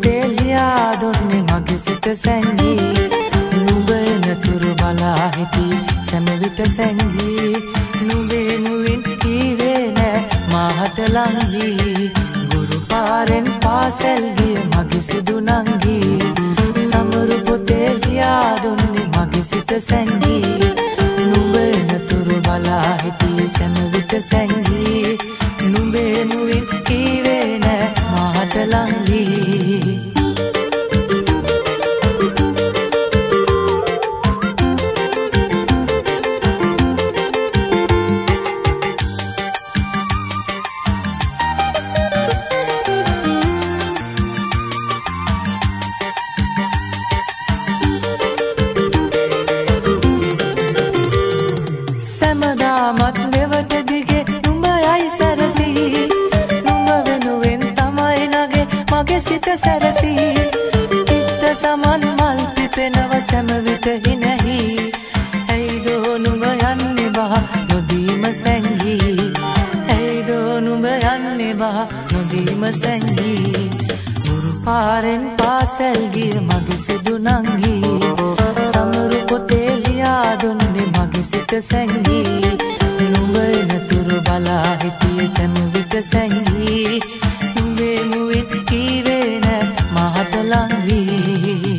පොතේ ලියා දුන්නේ මගේ සිත සැඟී නුඹ නතුරු බලා හිටි සෑම විට සැඟී නුඹේ මුවින් කීවේ නෑ මාහට ලංගී ගුරු පාරෙන් පාසැල් ගිය මගේ සුදු නංගී සමරු පොතේ ලියා දුන්නේ මගේ සිත සැඟී නුඹ නතුරු බලා හිටි සෑම විට සැඟී නුඹේ මුවින් කීවේ නෑ මාහට ලංගී සැමදාමත් මෙවට දිගේ නුඹයයි සැරසී නුඹ වෙනුවෙන් තමයි නගේ මගේ සිත සැරසී හිත සමන් මල් පිපෙනව සෑම විට හිනැහි ඇයිදෝ නුඹ යන්නේ බහ නොදීම සැඟී ඇයිදෝ නුඹ යන්නේ බහ නොදීම සැඟී ගුරු පාරෙන් පාසැල් ගිය මගේ සුදු නංගී සමරු පොතේ ලියා දුන්නේ මගේ සිත සැඟී නුඹ නතුරු බලා හිටියේ සෑම විට සැඟී නුඹේ මුවින් කීවේ නෑ මාහට ලංගී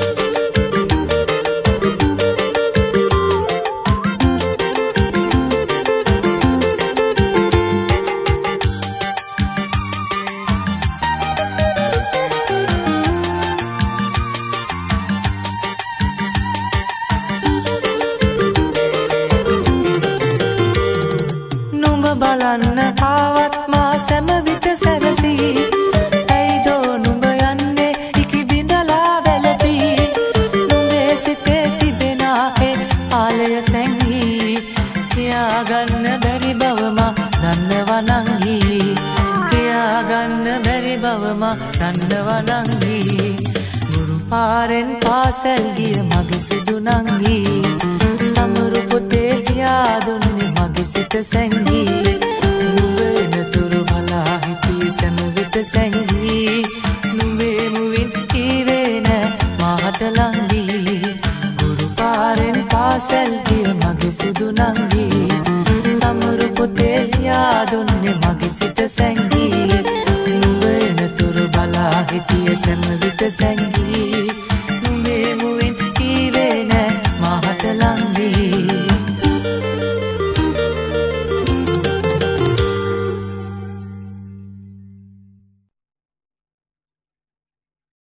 බලන්න ආවත් මා සෑම විට සැරසී ඇයිදෝ නුඹ යන්නේ ඉකි බිඳලා වැළපී නුඹේ සිතේ තිබෙනාහේ ආලය සැඟී කියාගන්න බැරි බව මා දන්නවා නංගී කියාගන්න බැරි බව මා දන්නවා නංගී ගුරු පාරෙන් පාසැල් ගිය මගේ සුදු නංගී සමරු පොතේ ලියා දුන්නේ මගේ සිත සැඟී නුඹේ නතුරු බලා හිටියේ සෑම විට සැඟී නුඹේ මුවින් කීවේ නෑ මාහට ලංගී ගුරු පාරෙන් පාසැල් ගිය මගේ සුදු නංගී සමරු පොතේ ලියා දුන්නේ මගේ සිත සැඟී නුඹේ නතුරු බලා හිටියේ සෑම විට සැඟී